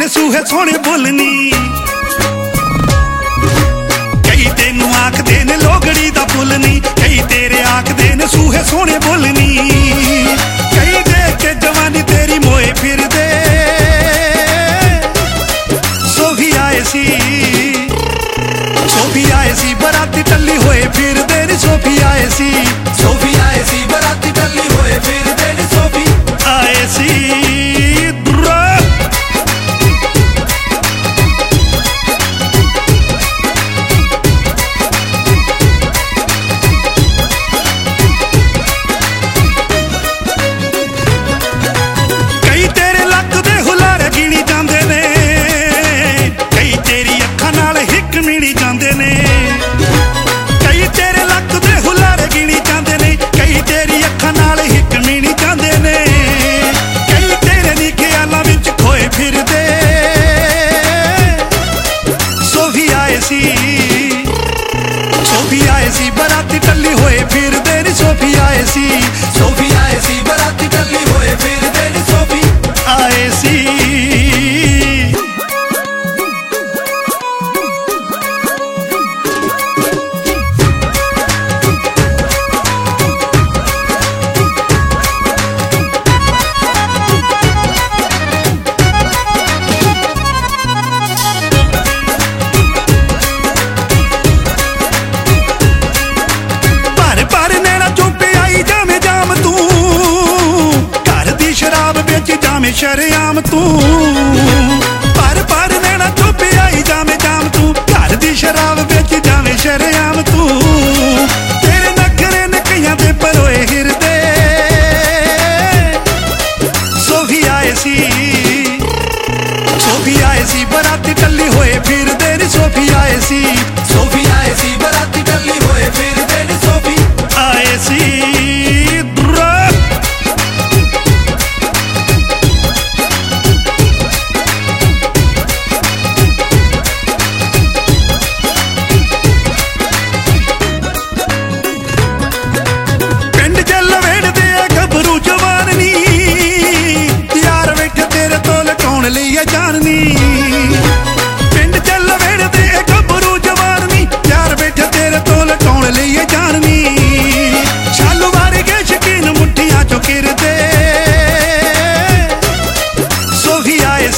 ने सूहे सोने बोलनी, कई तेनू आखदे ने लोगड़ी दा पुलनी, कई तेरे आखदे ने सूहे सोने बोलनी, कई देख के जवानी तेरी मोए फिर दे। सोफी आए सी बराती टल्ली होए फिर दे नी। सोफी आए सी बराती टल्ली होए फिर दे नी। सोफी आए सी मिणी जांदे ने, कई तेरे लक दे हुलारे गिणी जांदे ने, कई तेरी अखां नाल हिक मिणी जांदे ने, कई तेरे नी ख्यालां विच खोए फिरदे। सोफी आए सी बराती टल्ली होए फिरदे नी। सोफी आए सी बराती टल्ली होए फिरदे नी। सोफी आए सी जामे शरेआम तू, पर नैना चुप आई जामे जाम तू, घर दी शराब बेच जामे शरेआम तू, तेरे नखरे ने कईयां दे परोए हिरदे। सोफी आए सी बराती टल्ली होए फिर दे नी। सोफी आए सी बराती टल्ली होए फिर दे नी। सोफी आए सी जाननी, पिंड चल वेड़दे गभरू जवानी, यार बैठे तेरे तो लटाउण लईए जाननी, शालू वारे के शकीन मुठियां चो किरदे। सोफी आए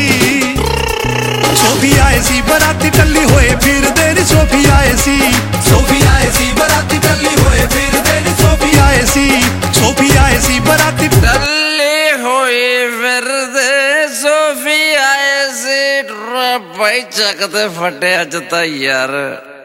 सी बराती टल्ली होए फिरदे नी। सोफी आए सी बराती टल्ली होए फिरदे नी। सोफी आए सी बराती टल्ली होए फिरदे। सोफी आए सी भाई चकते फटे अज ता यार।